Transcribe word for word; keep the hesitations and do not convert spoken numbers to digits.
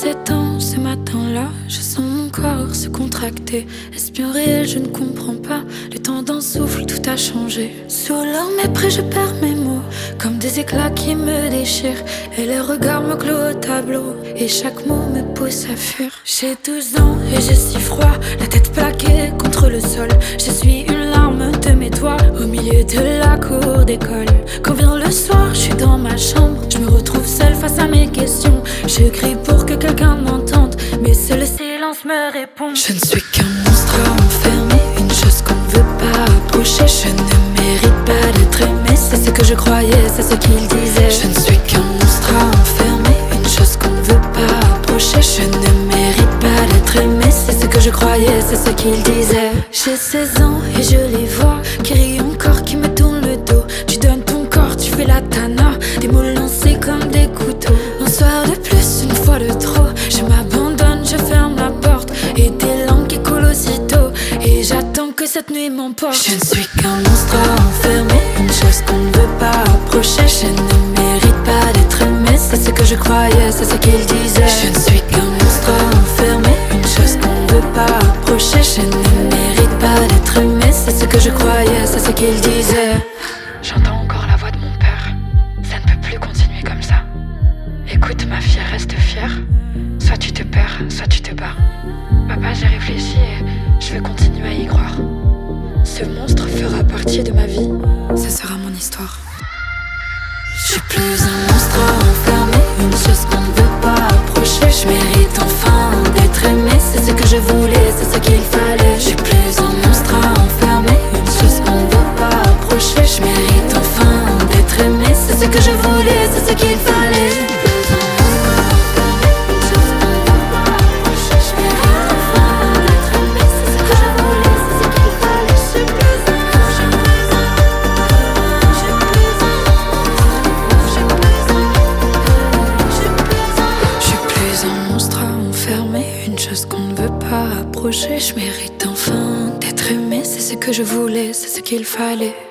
dix-sept ans, ce matin-là, je sens mon corps se contracter. Est-ce bien réel? Je ne comprends pas. Le temps d'un souffle, tout a changé. Sous leur mépris, je perds mes mots, comme des éclats qui me déchirent. Et les regards me clouent au tableau, et chaque mot me pousse à fuir. J'ai douze ans et j'ai si froid, la tête plaquée contre le sol. Je suis une larme de mes doigts au milieu de la cour d'école. Quand vient le soir, je suis dans ma chambre, je me retrouve seule face à mes questions. Je crie pour que quelqu'un m'entende, mais seul le silence me répond. Je ne suis qu'un monstre enfermé, une chose qu'on ne veut pas approcher. Je ne mérite pas d'être aimé, c'est ce que je croyais, c'est ce qu'il disait. Je ne suis qu'un monstre enfermé, une chose qu'on ne veut pas approcher. Je ne mérite pas d'être aimé, c'est ce que je croyais, c'est ce qu'il disait. J'ai seize ans et je les vois qui rient encore, qui me tournent le dos. Tu donnes ton corps, tu fais la tana, des mots lancés comme des couteaux. Un soir de plus, une fois de trop, je m'abandonne, je ferme la porte, et des langues qui coulent aussitôt, et j'attends que cette nuit m'emporte. Je ne suis qu'un monstre enfermé, une chose qu'on ne veut pas approcher. Je ne mérite pas d'être aimé, c'est ce que je croyais, c'est ce qu'il disait. Je ne suis qu'un monstre enfermé, une chose qu'on ne veut pas approcher. Je ne mérite pas d'être aimé, c'est ce que je croyais, c'est ce qu'il disait. J'entends encore la voix de mon père. Ça ne peut plus continuer comme ça. Écoute ma fille, reste fière. Soit tu te perds, soit tu te bats. Papa, j'ai réfléchi et je vais continuer à y croire. Ce monstre fera partie de ma vie. Ce sera mon histoire. Je suis plus un monstre enfermé, une chose qu'on ne veut pas approcher. Je mérite enfin d'être aimé, c'est ce que je voulais, c'est ce qu'il fallait. Je suis plus un monstre enfermé, une chose qu'on ne veut pas approcher. Je mérite enfin d'être aimé, c'est ce que je voulais, c'est ce qu'il fallait. Une chose qu'on ne veut pas approcher. Je mérite enfin d'être aimé, c'est ce que je voulais, c'est ce qu'il fallait.